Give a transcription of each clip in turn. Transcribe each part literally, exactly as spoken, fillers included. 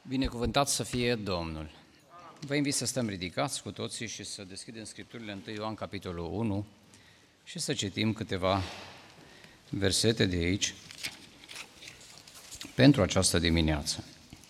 Binecuvântat să fie Domnul! Vă invit să stăm ridicați cu toții și să deschidem Scripturile întâi Ioan, capitolul unu, și să citim câteva versete de aici pentru această dimineață.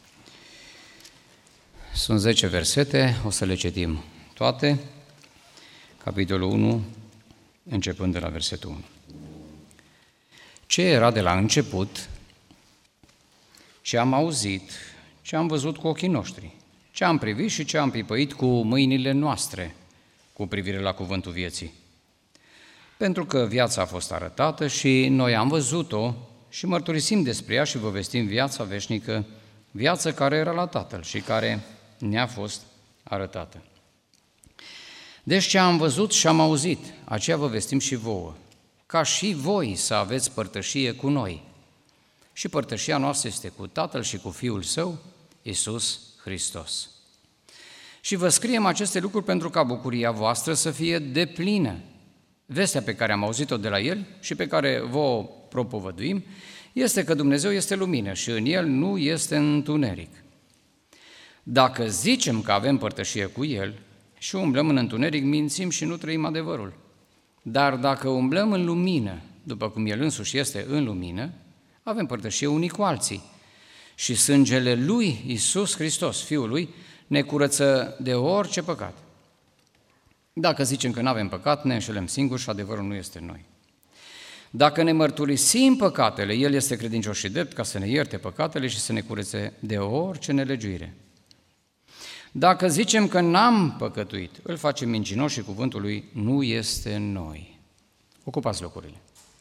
Sunt zece versete, o să le citim toate, capitolul unu, începând de la versetul unu. Ce era de la început, ce am auzit, ce am văzut cu ochii noștri, ce am privit și ce am pipăit cu mâinile noastre cu privire la cuvântul vieții. Pentru că viața a fost arătată și noi am văzut-o și mărturisim despre ea și vă vestim viața veșnică, viața care era la Tatăl și care ne-a fost arătată. Deci ce am văzut și am auzit, aceea vă vestim și vouă, ca și voi să aveți părtășie cu noi. Și părtășia noastră este cu Tatăl și cu Fiul Său, Iisus Hristos. Și vă scriem aceste lucruri pentru ca bucuria voastră să fie deplină. Vestea pe care am auzit-o de la El și pe care vă propovăduim este că Dumnezeu este lumină și în El nu este întuneric. Dacă zicem că avem părtășie cu El și umblăm în întuneric, mințim și nu trăim adevărul. Dar dacă umblăm în lumină, după cum El însuși este în lumină, avem părtășie unii cu alții. Și sângele Lui, Iisus Hristos, Fiul Lui, ne curăță de orice păcat. Dacă zicem că nu avem păcat, ne înșelăm singuri și adevărul nu este în noi. Dacă ne mărturisim păcatele, El este credincios și drept ca să ne ierte păcatele și să ne curățe de orice nelegiuire. Dacă zicem că n-am păcătuit, îl facem mincinos și cuvântul Lui nu este în noi. Ocupați locurile.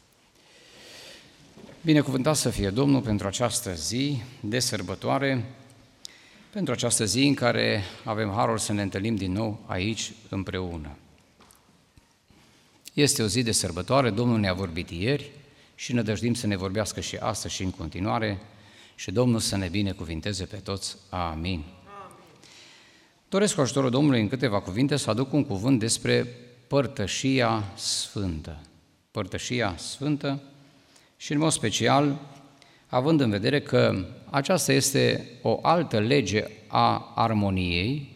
Binecuvântat să fie Domnul pentru această zi de sărbătoare, pentru această zi în care avem harul să ne întâlnim din nou aici împreună. Este o zi de sărbătoare, Domnul ne-a vorbit ieri și ne dăjdim să ne vorbească și astăzi și în continuare și Domnul să ne binecuvinteze pe toți. Amin. Doresc cu ajutorul Domnului în câteva cuvinte să aduc un cuvânt despre părtășia sfântă. Părtășia sfântă și în mod special, având în vedere că aceasta este o altă lege a armoniei.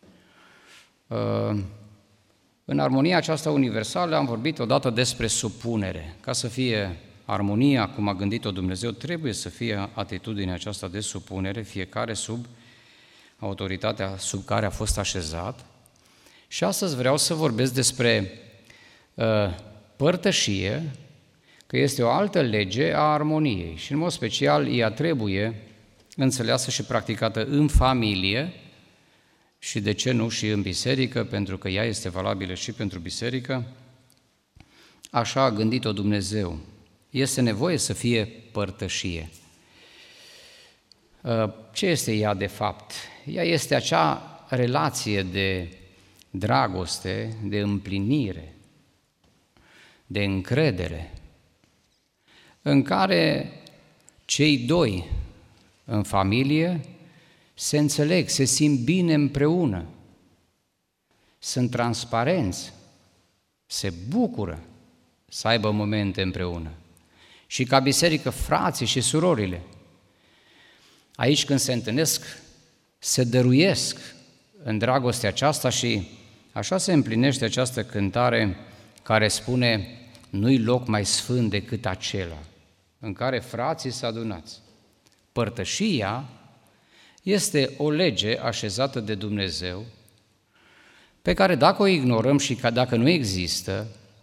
În armonia aceasta universală am vorbit odată despre supunere. Ca să fie armonia, cum a gândit-o Dumnezeu, trebuie să fie atitudinea aceasta de supunere, fiecare sub autoritatea sub care a fost așezat. Și astăzi vreau să vorbesc despre uh, părtășie, că este o altă lege a armoniei și în mod special ea trebuie înțeleasă și practicată în familie și de ce nu și în biserică, pentru că ea este valabilă și pentru biserică. Așa a gândit-o Dumnezeu. Este nevoie să fie părtășie. Ce este ea de fapt? Ea este acea relație de dragoste, de împlinire, de încredere, în care cei doi în familie se înțeleg, se simt bine împreună, sunt transparenți, se bucură să aibă momente împreună. Și ca biserică, frații și surorile, aici când se întâlnesc, se dăruiesc în dragostea aceasta și așa se împlinește această cântare care spune: nu-i loc mai sfânt decât acela în care frații s-au adunat. Părtășia este o lege așezată de Dumnezeu, pe care dacă o ignorăm și că dacă nu există,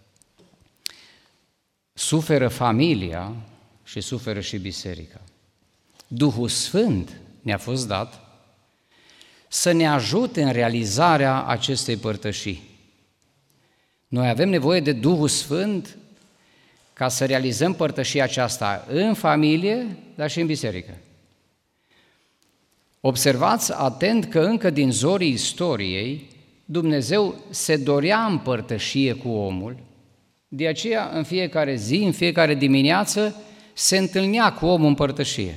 suferă familia și suferă și biserica. Duhul Sfânt ne-a fost dat să ne ajute în realizarea acestei părtășii. Noi avem nevoie de Duhul Sfânt ca să realizăm părtășia aceasta în familie, dar și în biserică. Observați atent că încă din zorii istoriei Dumnezeu se dorea în părtășie cu omul, de aceea în fiecare zi, în fiecare dimineață se întâlnea cu omul în părtășie.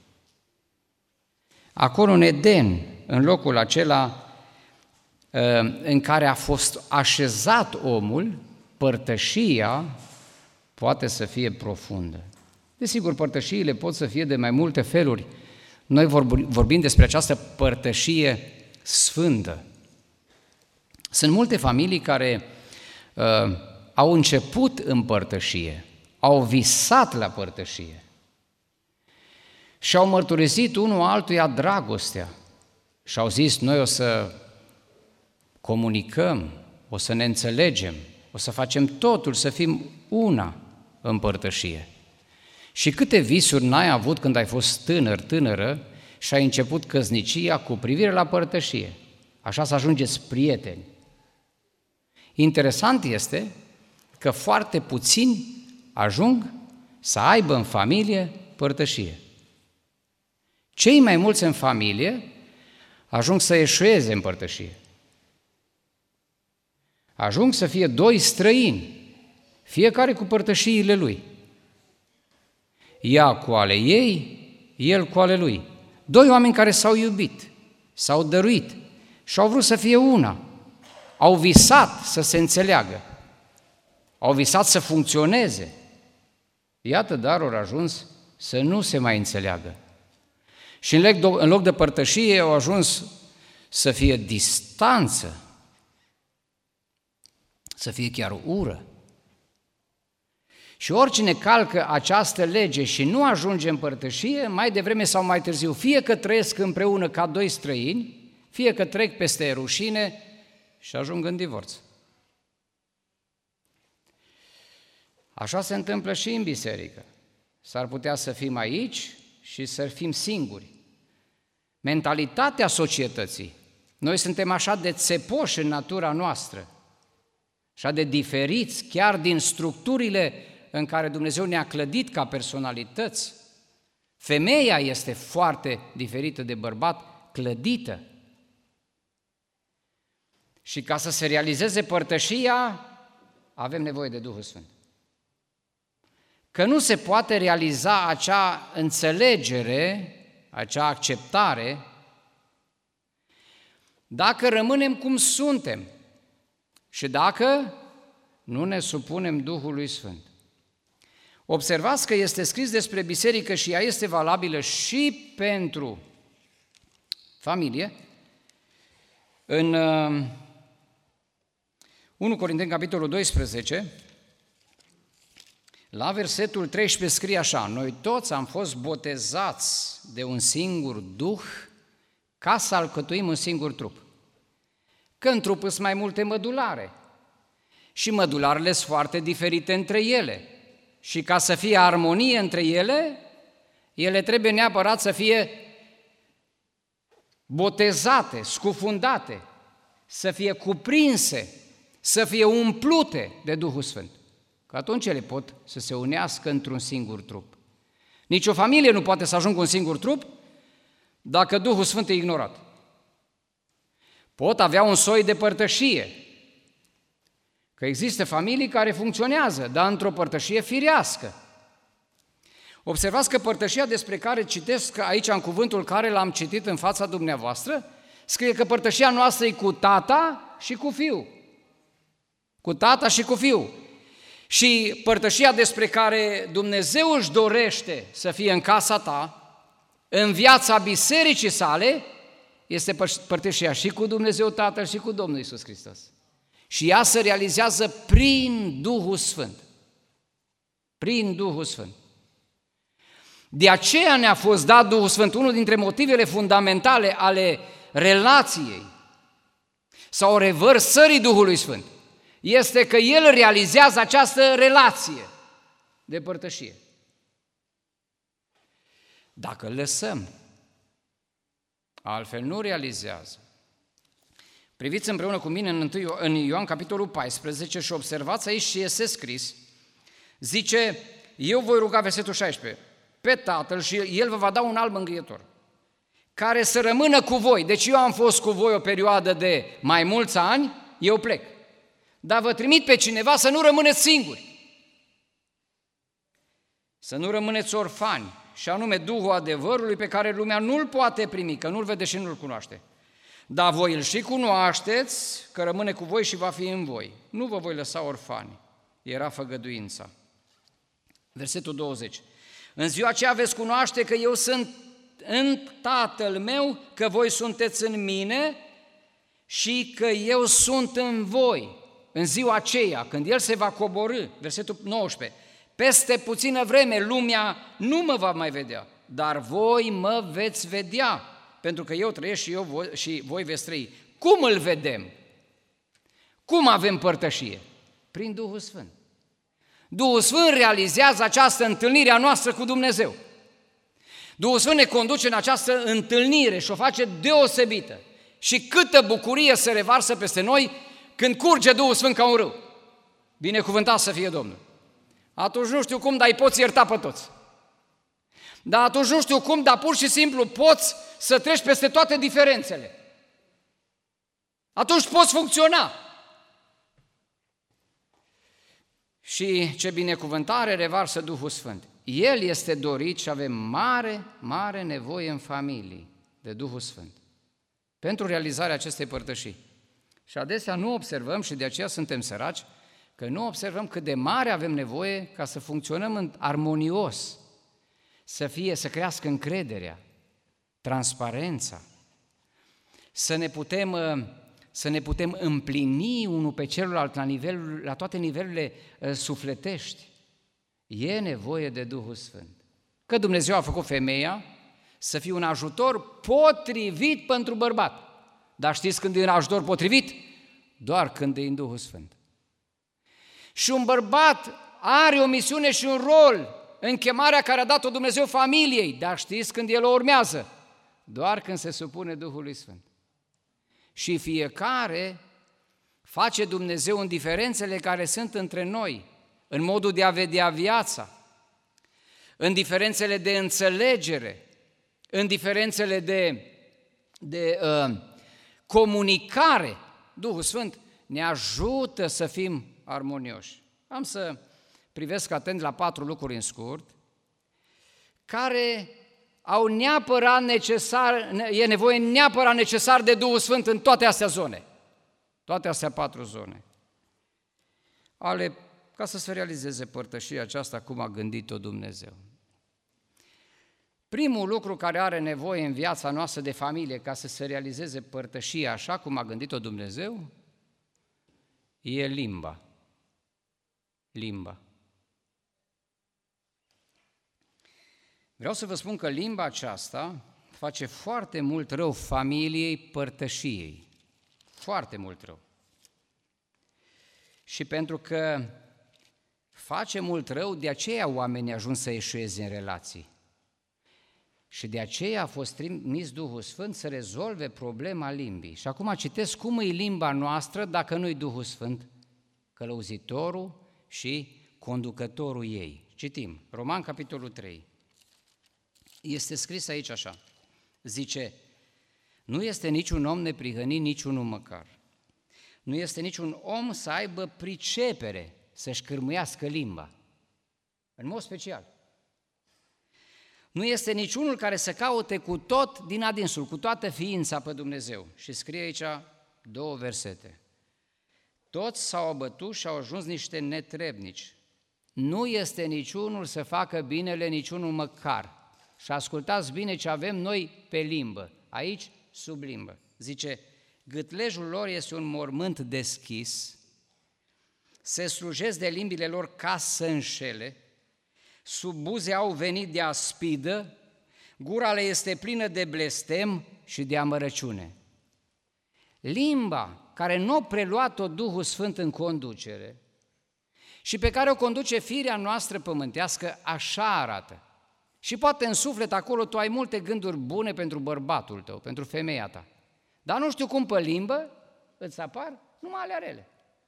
Acolo în Eden, în locul acela în care a fost așezat omul, părtășia poate să fie profundă. Desigur, părtășiile pot să fie de mai multe feluri, Noi vorbim despre această părtășie sfântă. Sunt multe familii care uh, au început în părtășie, au visat la părtășie și au mărturisit unul altuia dragostea și au zis, noi o să comunicăm, o să ne înțelegem, o să facem totul, să fim una în părtășie. Și câte visuri n-ai avut când ai fost tânăr, tânără și ai început căsnicia cu privire la părtășie. Așa să ajungeți prieteni. Interesant este că foarte puțini ajung să aibă în familie părtășie. Cei mai mulți în familie ajung să eșueze în părtășie. Ajung să fie doi străini, fiecare cu părtășiile lui. Ea cu ale ei, el cu ale lui. Doi oameni care s-au iubit, s-au dăruit și au vrut să fie una. Au visat să se înțeleagă, au visat să funcționeze. Iată, dar au ajuns să nu se mai înțeleagă. Și în loc de părtășie au ajuns să fie distanță, să fie chiar ură. Și oricine calcă această lege și nu ajunge în părtășie, mai devreme sau mai târziu, fie că trăiesc împreună ca doi străini, fie că trec peste rușine și ajung în divorț. Așa se întâmplă și în biserică. S-ar putea să fim aici și să fim singuri. Mentalitatea societății. Noi suntem așa de țepoși în natura noastră, așa de diferiți, chiar din structurile în care Dumnezeu ne-a clădit ca personalități. Femeia este foarte diferită de bărbat, clădită. Și ca să se realizeze părtășia, avem nevoie de Duhul Sfânt. Că nu se poate realiza acea înțelegere, acea acceptare, dacă rămânem cum suntem și dacă nu ne supunem Duhului Sfânt. Observați că este scris despre biserică și ea este valabilă și pentru familie. În unu Corinteni, capitolul doisprezece, la versetul treisprezece scrie așa: noi toți am fost botezați de un singur Duh ca să alcătuim un singur trup. Că în trup sunt mai multe mădulare și mădularele sunt foarte diferite între ele. Și ca să fie armonie între ele, ele trebuie neapărat să fie botezate, scufundate, să fie cuprinse, să fie umplute de Duhul Sfânt. Că atunci ele pot să se unească într-un singur trup. Nici o familie nu poate să ajungă un singur trup dacă Duhul Sfânt e ignorat. Pot avea un soi de părtășie, că există familii care funcționează, dar într-o părtășie firească. Observați că părtășia despre care citesc aici în cuvântul care l-am citit în fața dumneavoastră, scrie că părtășia noastră e cu tata și cu fiul. Cu tata și cu fiul. Și părtășia despre care Dumnezeu își dorește să fie în casa ta, în viața bisericii sale, este părtășia și cu Dumnezeu Tatăl și cu Domnul Iisus Hristos. Și ea se realizează prin Duhul Sfânt. Prin Duhul Sfânt. De aceea ne-a fost dat Duhul Sfânt, unul dintre motivele fundamentale ale relației sau revărsării Duhului Sfânt, este că El realizează această relație de părtășie. Dacă îl lăsăm, altfel nu realizează. Priviți împreună cu mine în, în Ioan capitolul paisprezece și observați aici ce este scris. Zice, eu voi ruga, versetul șaisprezece, pe Tatăl și El vă va da un alt mângâietor, care să rămână cu voi. Deci eu am fost cu voi o perioadă de mai mulți ani, eu plec. Dar vă trimit pe cineva să nu rămâneți singuri. Să nu rămâneți orfani, și anume Duhul adevărului pe care lumea nu-l poate primi, că nu-l vede și nu-l cunoaște. Dar voi îl și cunoașteți, că rămâne cu voi și va fi în voi. Nu vă voi lăsa orfani. Era făgăduința. Versetul douăzeci. În ziua aceea veți cunoaște că eu sunt în Tatăl meu, că voi sunteți în mine și că eu sunt în voi. În ziua aceea, când El se va coborî, versetul nouăsprezece, peste puțină vreme lumea nu mă va mai vedea, dar voi mă veți vedea, pentru că eu trăiesc și, eu voi, și voi veți trăi. Cum îl vedem? Cum avem părtășie? Prin Duhul Sfânt. Duhul Sfânt realizează această întâlnire a noastră cu Dumnezeu. Duhul Sfânt ne conduce în această întâlnire și o face deosebită. Și câtă bucurie se revarsă peste noi când curge Duhul Sfânt ca un râu. Binecuvântat să fie Domnul. Atunci nu știu cum, dar îi poți ierta pe toți. Dar atunci nu știu cum, dar pur și simplu poți să treci peste toate diferențele. Atunci poți funcționa. Și ce binecuvântare revarsă Duhul Sfânt. El este dorit și avem mare, mare nevoie în familii de Duhul Sfânt pentru realizarea acestei părtășii. Și adesea nu observăm, și de aceea suntem săraci, că nu observăm cât de mare avem nevoie ca să funcționăm în armonios, să fie, să crească încrederea, transparența, să ne putem, să ne putem împlini unul pe celălalt la, nivelul, la toate nivelurile sufletești. E nevoie de Duhul Sfânt. Că Dumnezeu a făcut femeia să fie un ajutor potrivit pentru bărbat. Dar știți când e un ajutor potrivit? Doar când e în Duhul Sfânt. Și un bărbat are o misiune și un rol în chemarea care a dat-o Dumnezeu familiei, dar știți când el o urmează? Doar când se supune Duhului Sfânt. Și fiecare face Dumnezeu în diferențele care sunt între noi, în modul de a vedea viața, în diferențele de înțelegere, în diferențele de, de uh, comunicare. Duhul Sfânt ne ajută să fim armonioși. Am să privesc atent la patru lucruri în scurt, care au neapărat necesar, e nevoie neapărat necesar de Duhul Sfânt în toate astea zone. Toate astea patru zone. Ale, ca să se realizeze părtășia aceasta cum a gândit-o Dumnezeu. Primul lucru care are nevoie în viața noastră de familie ca să se realizeze părtășia așa cum a gândit-o Dumnezeu e limba. Limba. Vreau să vă spun că limba aceasta face foarte mult rău familiei, părtășiei. Foarte mult rău. Și pentru că face mult rău, de aceea oamenii ajung să eșueze în relații. Și de aceea a fost trimis Duhul Sfânt să rezolve problema limbii. Și acum citesc cum e limba noastră dacă nu-i Duhul Sfânt, călăuzitorul și conducătorul ei. Citim, Roman, capitolul trei. Este scris aici așa, zice, nu este niciun om neprihănit, niciunul măcar. Nu este niciun om să aibă pricepere, să-și cârmuiască limba, în mod special. Nu este niciunul care să caute cu tot din adinsul, cu toată ființa pe Dumnezeu. Și scrie aici două versete. Toți s-au abătut și au ajuns niște netrebnici. Nu este niciunul să facă binele, niciunul măcar. Și ascultați bine ce avem noi pe limbă, aici sub limbă. Zice, gâtlejul lor este un mormânt deschis, se slujesc de limbile lor ca să înșele, sub buze au venit de aspidă, gura le este plină de blestem și de amărăciune. Limba care nu a preluat-o Duhul Sfânt în conducere și pe care o conduce firea noastră pământească, așa arată. Și poate în suflet acolo tu ai multe gânduri bune pentru bărbatul tău, pentru femeia ta. Dar nu știu cum pe limbă îți apar numai alea rele.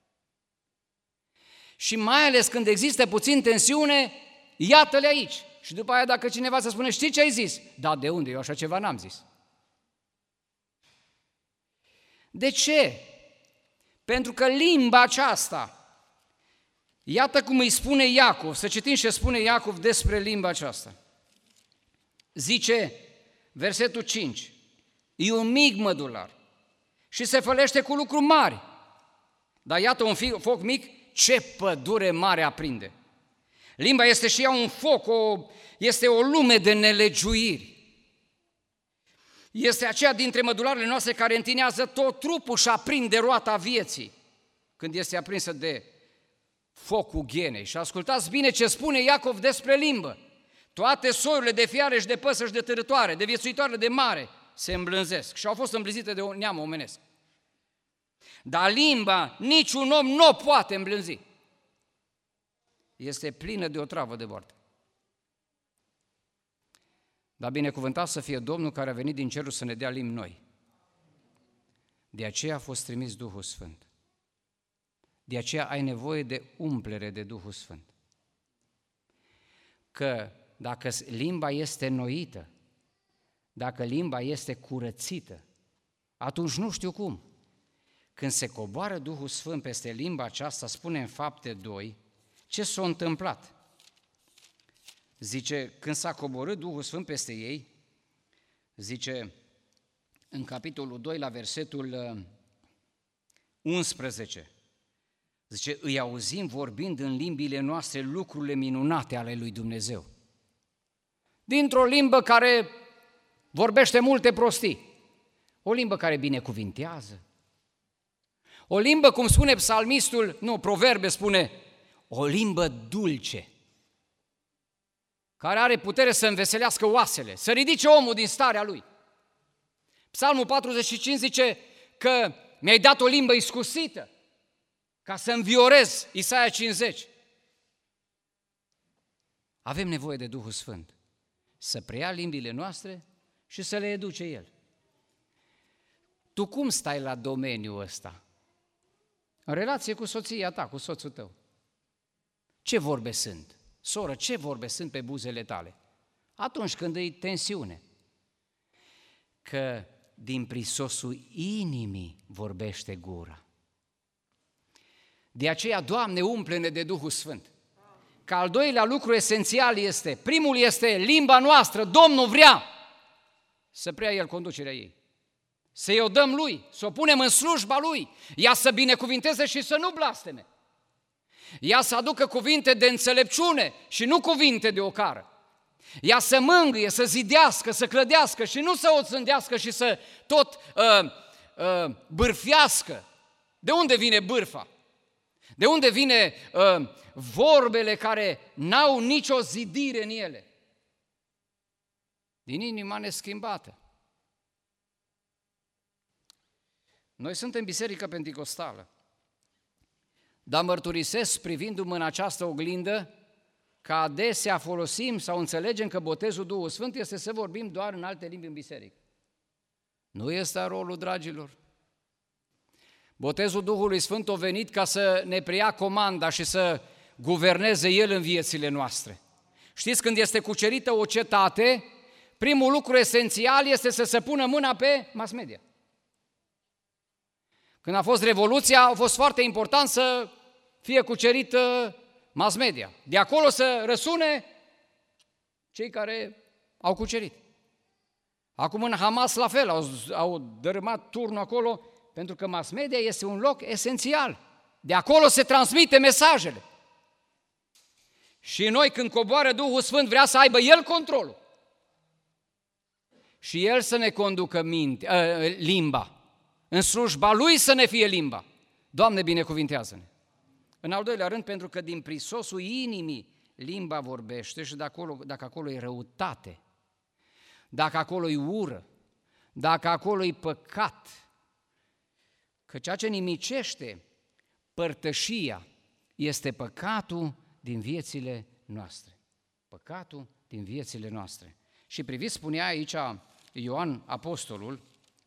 Și mai ales când există puțin tensiune, iată-le aici. Și după aia dacă cineva să spune, știi ce ai zis? Da, de unde? Eu așa ceva n-am zis. De ce? Pentru că limba aceasta, iată cum îi spune Iacov, să citim ce spune Iacov despre limba aceasta. Zice, versetul cinci, e un mic mădular și se fălește cu lucruri mari. Dar iată un foc mic, ce pădure mare aprinde. Limba este și ea un foc, o, este o lume de nelegiuiri. Este aceea dintre mădularele noastre care întinează tot trupul și aprinde roata vieții când este aprinsă de focul ghenei. Și ascultați bine ce spune Iacov despre limbă. Toate soiurile de fiare și de păsări și de târătoare, de viețuitoare de mare, se îmblânzesc și au fost îmblânzite de un neam omenesc. Dar limba niciun om nu o poate îmblânzi. Este plină de o travă de moarte. Dar binecuvântat să fie Domnul care a venit din cerul să ne dea limbi noi. De aceea a fost trimis Duhul Sfânt. De aceea ai nevoie de umplere de Duhul Sfânt. Că dacă limba este înnoită, dacă limba este curățită, atunci nu știu cum. Când se coboară Duhul Sfânt peste limba aceasta, spune în Fapte doi, ce s-a întâmplat? Zice, când s-a coborât Duhul Sfânt peste ei, zice în capitolul doi la versetul unsprezece, zice, îi auzim vorbind în limbile noastre lucrurile minunate ale lui Dumnezeu. Dintr-o limbă care vorbește multe prostii, o limbă care binecuvintează, o limbă, cum spune psalmistul, nu, Proverbe spune, o limbă dulce, care are putere să înveselească oasele, să ridice omul din starea lui. Psalmul patruzeci și cinci zice că mi-ai dat o limbă iscusită ca să înviorez, Isaia cincizeci. Avem nevoie de Duhul Sfânt să preia limbile noastre și să le educe El. Tu cum stai la domeniul ăsta? În relație cu soția ta, cu soțul tău. Ce vorbe sunt? Soră, ce vorbe sunt pe buzele tale? Atunci când e tensiune. Că din prisosul inimii vorbește gura. De aceea, Doamne, umple-ne de Duhul Sfânt. Că al doilea lucru esențial este, primul este limba noastră, Domnul vrea să preia El conducerea ei. Să-i o dăm Lui, să o punem în slujba Lui, ea să binecuvinteze și să nu blasteme. Ea să aducă cuvinte de înțelepciune și nu cuvinte de ocară. Ea să mângâie, să zidească, să clădească și nu să o țândească și să tot uh, uh, bârfiască. De unde vine bârfa? De unde vine uh, vorbele care n-au nicio zidire în ele? Din inima neschimbată. Noi suntem Biserica Penticostală, dar mărturisesc privindu-mă în această oglindă că adesea folosim sau înțelegem că botezul Duhul Sfânt este să vorbim doar în alte limbi în biserică. Nu este rolul, dragilor. Botezul Duhului Sfânt a venit ca să ne preia comanda și să guverneze El în viețile noastre. Știți, când este cucerită o cetate, primul lucru esențial este să se pună mâna pe mass media. Când a fost Revoluția, a fost foarte important să fie cucerită mass media. De acolo să răsune cei care au cucerit. Acum în Hamas la fel, au, au dărâmat turnul acolo, pentru că mass media este un loc esențial. De acolo se transmite mesajele. Și noi, când coboară Duhul Sfânt, vrea să aibă El controlul. Și El să ne conducă minte, uh, limba. În slujba Lui să ne fie limba. Doamne, binecuvintează-ne. În al doilea rând, pentru că din prisosul inimii limba vorbește și de acolo, dacă acolo e răutate, dacă acolo e ură, dacă acolo e păcat, că ceea ce nimicește părtășia este păcatul din viețile noastre. Păcatul din viețile noastre. Și priviți, spunea aici Ioan Apostolul,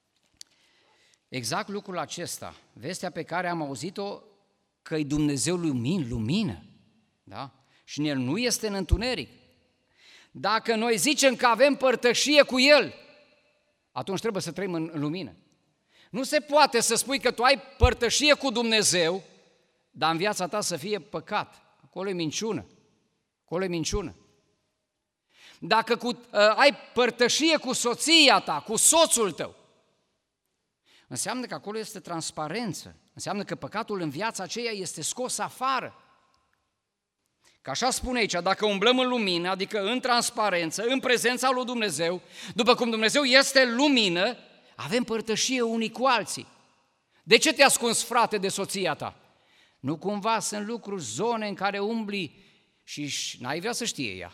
exact lucrul acesta, vestea pe care am auzit-o, că-i Dumnezeu lumin, lumină, da? Și El nu este în întuneric. Dacă noi zicem că avem părtășie cu El, atunci trebuie să trăim în lumină. Nu se poate să spui că tu ai părtășie cu Dumnezeu, dar în viața ta să fie păcat. Acolo e minciună. Acolo e minciună. Dacă cu, uh, ai părtășie cu soția ta, cu soțul tău, înseamnă că acolo este transparență. Înseamnă că păcatul în viața aceea este scos afară. Că așa spune aici, dacă umblăm în lumină, adică în transparență, în prezența lui Dumnezeu, după cum Dumnezeu este lumină, avem părtășie unii cu alții. De ce te ascunzi, frate, de soția ta? Nu cumva sunt lucruri, zone în care umbli și n-ai vrea să știe ea?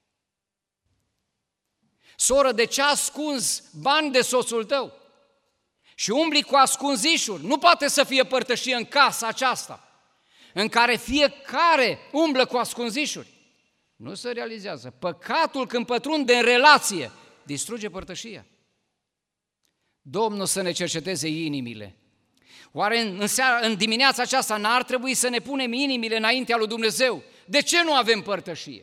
Soră, de ce ascunzi bani de soțul tău? Și umbli cu ascunzișuri. Nu poate să fie părtășie în casa aceasta, în care fiecare umblă cu ascunzișuri. Nu se realizează. Păcatul, când pătrunde în relație, distruge părtășia. Domnul să ne cerceteze inimile. Oare în, seara, în dimineața aceasta n-ar trebui să ne punem inimile înaintea lui Dumnezeu? De ce nu avem părtășie?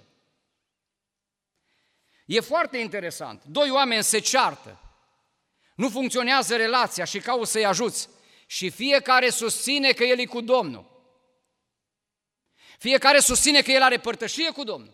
E foarte interesant. Doi oameni se ceartă. Nu funcționează relația și caută să-i ajuți. Și fiecare susține că el e cu Domnul. Fiecare susține că el are părtășie cu Domnul.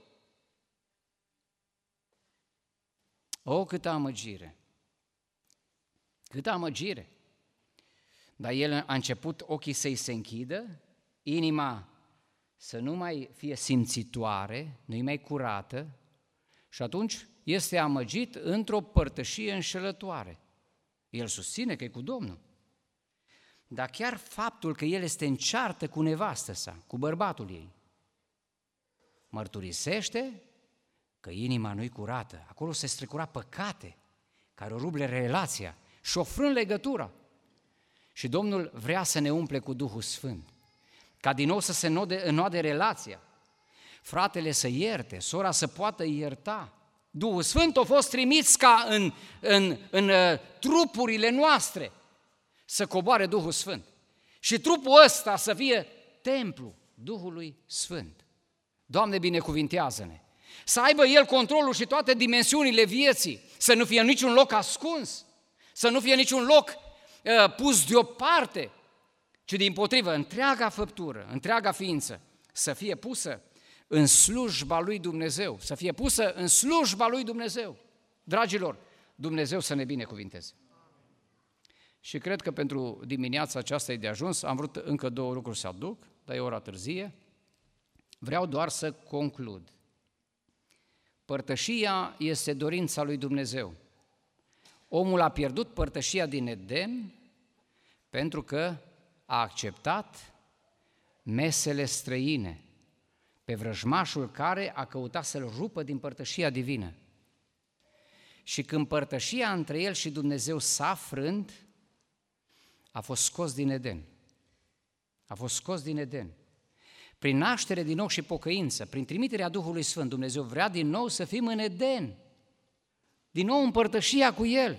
O, câtă amăgire! Câtă amăgire! Dar el a început ochii să-i se închidă, inima să nu mai fie simțitoare, nu-i mai curată și atunci este amăgit într-o părtășie înșelătoare. El susține că e cu Domnul. Dar chiar faptul că el este în ceartă cu nevastă sa, cu bărbatul ei, mărturisește că inima nu-i curată. Acolo se strecura păcate care o ruble relația și o frân legătura. Și Domnul vrea să ne umple cu Duhul Sfânt, ca din nou să se înode, înnoade relația, fratele să ierte, sora să poată ierta. Duhul Sfânt a fost trimis ca în, în, în uh, trupurile noastre să coboare Duhul Sfânt. Și trupul ăsta să fie templu Duhului Sfânt. Doamne, binecuvintează-ne! Să aibă El controlul și toate dimensiunile vieții, să nu fie niciun loc ascuns, să nu fie niciun loc uh, pus deoparte, ci dimpotrivă, întreaga făptură, întreaga ființă să fie pusă în slujba lui Dumnezeu, să fie pusă în slujba lui Dumnezeu. Dragilor, Dumnezeu să ne binecuvinteze. Și cred că pentru dimineața aceasta e de ajuns, am vrut încă două lucruri să aduc, dar e ora târzie. Vreau doar să conclud. Părtășia este dorința lui Dumnezeu. Omul a pierdut părtășia din Eden pentru că a acceptat mesele străine, pe vrăjmașul care a căutat să-l rupă din părtășia divină. Și când părtășia între el și Dumnezeu s-a frânt, a fost scos din Eden. A fost scos din Eden. Prin naștere din nou și pocăință, prin trimiterea Duhului Sfânt, Dumnezeu vrea din nou să fim în Eden, din nou în părtășia cu El,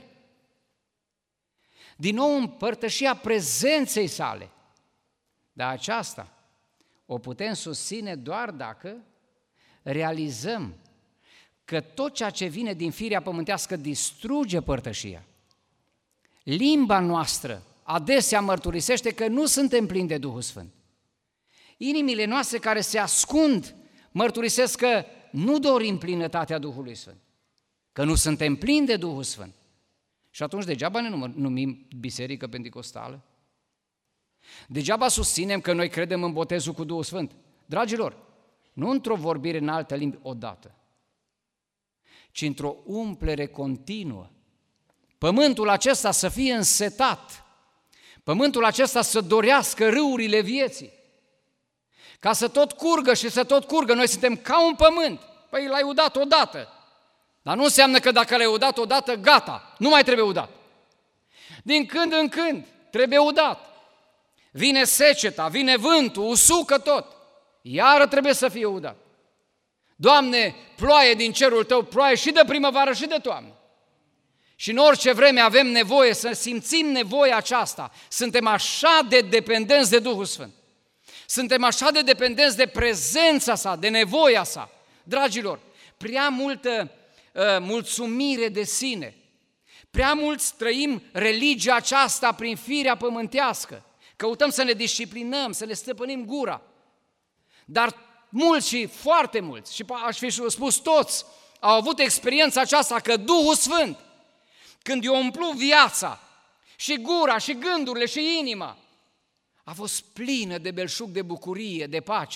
din nou în părtășia prezenței sale. Dar aceasta o putem susține doar dacă realizăm că tot ceea ce vine din firea pământească distruge părtășia. Limba noastră adesea mărturisește că nu suntem plini de Duhul Sfânt. Inimile noastre care se ascund mărturisesc că nu dorim plinătatea Duhului Sfânt, că nu suntem plini de Duhul Sfânt. Și atunci degeaba ne numim Biserică Pentecostală? Degeaba susținem că noi credem în botezul cu Duhul Sfânt. Dragilor, nu într-o vorbire în altă limbi odată, ci într-o umplere continuă. Pământul acesta să fie însetat, pământul acesta să dorească râurile vieții, ca să tot curgă și să tot curgă. Noi suntem ca un pământ. Păi l-ai udat odată, dar nu înseamnă că dacă l-ai udat odată, gata, nu mai trebuie udat. Din când în când trebuie udat. Vine seceta, vine vântul, usucă tot. Iară trebuie să fie udat. Doamne, ploaie din cerul Tău, ploaie și de primăvară și de toamnă. Și în orice vreme avem nevoie să simțim nevoia aceasta. Suntem așa de dependenți de Duhul Sfânt. Suntem așa de dependenți de prezența sa, de nevoia sa. Dragilor, prea multă uh, mulțumire de sine. Prea mulți trăim religia aceasta prin firea pământească. Căutăm să ne disciplinăm, să ne stăpânim gura. Dar mulți și foarte mulți, și aș fi spus toți, au avut experiența aceasta că Duhul Sfânt, când i-a umplut viața și gura și gândurile și inima, a fost plină de belșug, de bucurie, de pace.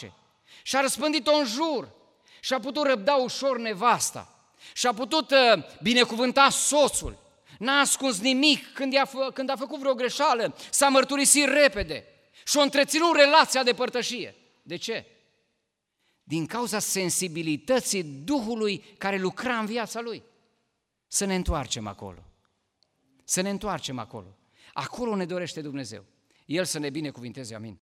și-a răspândit-o în jur și a putut răbda ușor nevasta și a putut uh, binecuvânta soțul. N-a ascuns nimic când a, fă, când a făcut vreo greșeală, s-a mărturisit repede și a întreținut relația de părtășie. De ce? Din cauza sensibilității Duhului care lucra în viața lui. Să ne întoarcem acolo. Să ne întoarcem acolo. Acolo ne dorește Dumnezeu. El să ne binecuvinteze, amin.